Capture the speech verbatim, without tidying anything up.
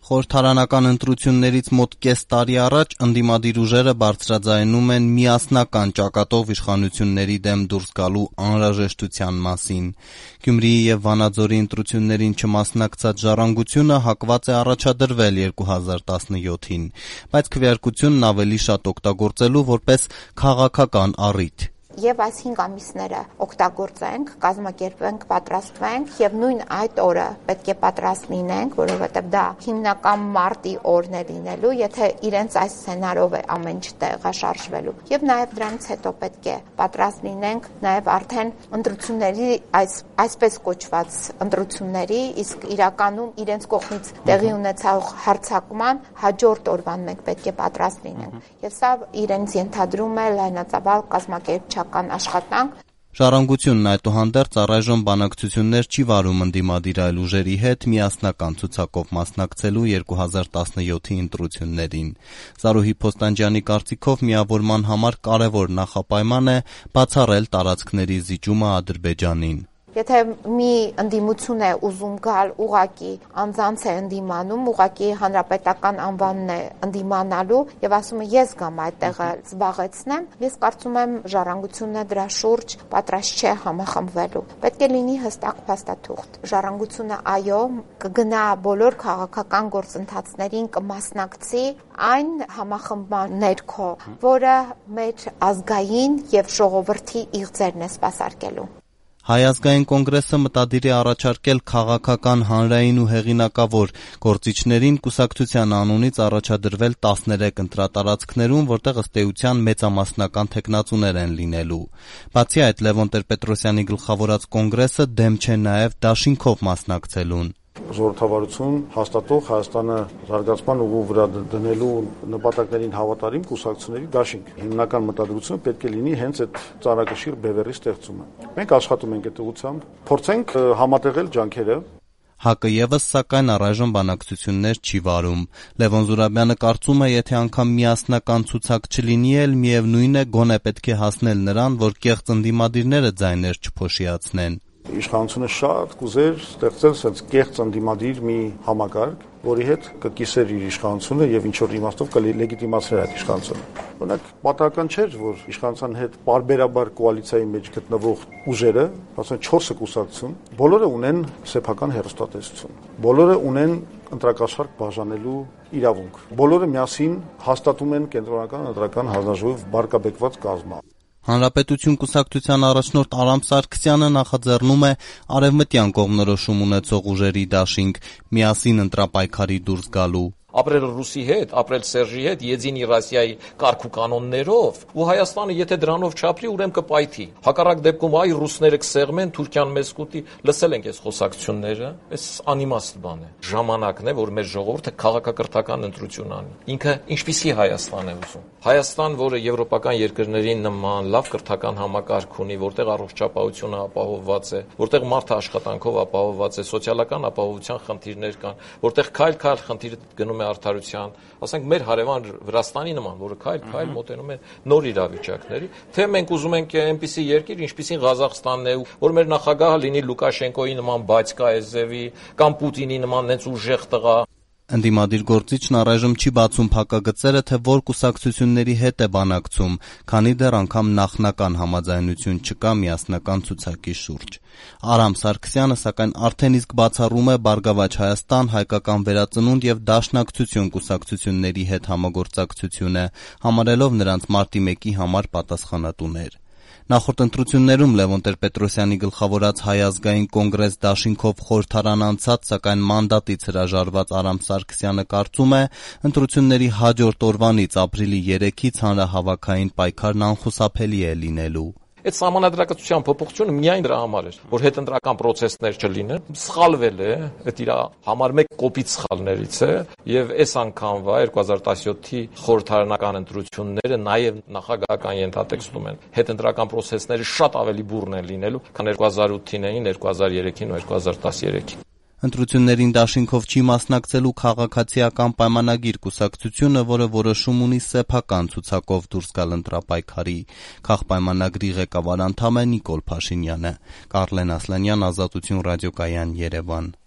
Խորհրդարանական ընտրություններից մոտ կես տարի առաջ ընդդիմադիր ուժերը բարձրաձայնում են միասնական ճակատով իշխանությունների դեմ դուրս գալու անհրաժեշտության մասին։ Գյումրիի և Վանաձորի ընտրություններին չմասնակցած Ժառանգությունը հակված է առաջադրվել երկու հազար տասնյոթին, բայց քվեարկությունն ավելի շատ օգտագործելու որպես քաղաքական առիթ։ Եվ այս հինգ ամիսները օգտագործենք, կազմակերպենք, պատրաստվենք եւ նույն այդ օրը պետք է պատրաստ լինենք, որովհետեւ դա հիմնական մարտի օրն է լինելու, եթե իրենց այս սցենարով է ամեն ինչ տեղաշարժվելու։ Եվ նաեւ դրանից հետո պետք է պատրաստ լինենք նաեւ արդեն ընտրությունների այս այսպես կոչված ընտրությունների, իսկ իրականում իրենց կողմից տեղի ունեցող հարձակման հաջորդ օրվան մենք պետք է պատրաստ լինենք։ Եվ սա իրենց ենթադրում է լայնածավալ կազմակերպչական աշխատանք։ Ժառանգությունն այդուհանդերձ առայժմ բանակցություններ չի վարում ընդդիմադիր այլ ուժերի հետ միասնական ցուցակով մասնակցելու երկու հազար տասնյոթի ընտրություններին։ Զարուհի Փոստանջյանի կարծիքով միավորման համար կարևոր նախապայման է բացառել տարածքների զիջումը Ադրբեջանին։ Եթե մի ընդդիմություն է ուզում գալ ուղակի անձանց է ընդդիմանում, ուղակի հանրապետական անվանն է ընդդիմանալու եւ ասում է ես գամ այդտեղը զբաղեցնեմ, ես կարծում եմ Ժառանգությունը դրա շուրջ պատրաստ չէ համախմբվելու։ Պետք է լինի հստակ փաստաթուղթ։ Ժառանգությունը այո կգնա բոլոր քաղաքական գործընթացներին, կմասնակցի այն համախմբման ներքո, որը մեր ազգային եւ ժողովրդի իղձերն է սպասարկելու։ Հայ ազգային կոնգրեսը մտադիր է առաջարկել քաղաքական, հանրային ու հեղինակավոր գործիչներին կուսակցության անունից առաջադրվել տասներեք ընտրատարածքներում, որտեղ ըստ էության մեծամասնական թեկնածուներ են լինելու։ Բացի այդ, Լևոն Տեր-Պետրոսյանի գլխավորած կոնգրեսը դեմ չէ նաև դաշինքով մասնակցելուն։ Ժողովրդավարություն հաստատող Հայաստանը զարգացման ուղու վրա դնելու նպատակներին հավատարիմ կուսակցությունների դաշինք։ Հիմնական մտադրությունը պետք է լինի հենց այդ ծանրակշիռ բևեռի ստեղծումը։ Մենք աշխատում ենք այդ ուղղությամբ, փորձենք համատեղել ջանքերը։ ՀԱԿ-ը եւս սակայն առայժմ բանակցություններ չի վարում։ Լևոն Զուրաբյանը կարծում է, եթե անգամ միասնական ցուցակ չլինի էլ, միևնույն է գոնե պետք է հասնել նրան, որ կեղծ ընդդիմադիրները ձայներ չփոշիացնեն։ Իշխանությունը շատ կուզեր ստեղծել sense կեղծ ընդդիմադիր մի համակարգ, որի հետ կկիսեր իր իշխանությունը եւ ինչ որ իմաստով կլեգիտիմացներ այդ իշխանությունը։ Օրինակ, պատահական չէր, որ իշխանության հետ պարբերաբար կոալիցիայի մեջ գտնվող ուժերը, ասեն չորսը կուսակցություն, բոլորը ունեն սեփական հերոստատեսություն։ Բոլորը ունեն ընտրակաշառք բաժանելու իրավունք։ Բոլորը միասին հաստատում են կենտրոնական ընտրական հանձնաժողովի բարգավեճված կազմը։ Հանրապետություն կուսակցության առաջնորդ Արամ Սարգսյանը նախաձեռնում է արևմտյան կողմնորոշում ունեցող ուժերի դաշինք միասին ընտրապայքարի դուրս գալու։ Ապրել ռուսի հետ, ապրել Սերժի հետ, Եդինի Ռասիայի կարգ ու կանոններով, ու Հայաստանը եթե դրանով չապրի, ուրեմն կպայթի։ Հակառակ դեպքում այ ռուսները կսեղմեն, Թուրքիան մեզ կուտի, լսել ենք այս խոսակցությունները, այս անիմաստ բան է։ Ժամանակն է, որ մեր ժողովուրդը քաղաքակրթական ընտրություն անի։ Ինքը ինչպիսի Հայաստան է ուզում։ Հայաստան, որը եվրոպական երկրների նման լավ կրթական համակարգ ունի, որտեղ առողջապահությունը ապահովված է, որտեղ մարդը աշխատանքով ապահովված է, սոցիալական ապահովության խնդիրներ կան, որտեղ քայլ-քայլ խնդիրը գնում է արդարության, ասենք մեր հարևան Վրաստանի նման, որը քայլ-քայլ մոտենում է նոր իրավիճակների, թե մենք ուզում ենք այնպիսի երկիր, ինչպիսին Ղազախստանն է, որ մեր նախագահը լինի Լուկաշենկոյի նման Բայցկաեզևի կամ Պուտինի նման նենց ուժեղ տղա։ Ընդդիմադիր գործիչն առայժմ չի բացում փակագծերը, թե որ կուսակցությունների հետ է բանակցում, քանի դեռ անգամ նախնական համաձայնություն չկա միասնական ցուցակի շուրջ։ Արամ Սարգսյանը սակայն արդեն իսկ բացառում է Բարգավաճ Հայաստան, Հայկական վերածնունդ եւ Դաշնակցություն կուսակցությունների հետ համագործակցությունը, համարելով նրանց մարտի մեկի համար պատասխանատուներ։ Նախորդ ընտրություններում Լևոն Տեր-Պետրոսյանի գլխավորած Հայ ազգային կոնգրես դաշինքով խորհրդարան անցած, սակայն մանդատից հրաժարված Արամ Սարգսյանը կարծում է, ընտրությունների հաջորդ օրվանից ապրիլի երեքից հանրահավաքային պայքարն անխուսափելի է լինելու։ Այդ սահմանադրակացության փոփոխությունը միայն դրա համար էր, որ հետընտրական process-ներ չլինեն, սխալվել է, այդ իր համար մեկ կոպիտ սխալներից է, եւ այս անգամվա երկու հազար տասնյոթի խորհրդարանական ընտրությունները նաեւ նախագահական ենթատեքստում են։ Հետընտրական process-ները շատ ավելի բուռն են լինելու, քան երկու հազար ութին էին, երկու հազար երեքին ու երկու հազար տասներեքին։ Ընտրություններին դաշինքով չի մասնակցելու քաղաքացիական պայմանագիր կուսակցությունը, որը որոշում ունի սեփական ցուցակով դուրս գալ ընտրապայքարի։ Քաղպայմանագրի ղեկավար անդամ է Նիկոլ Փաշինյանը։ Կարլեն Ասլանյան, Ազատություն ռադիոկայան, Երևան։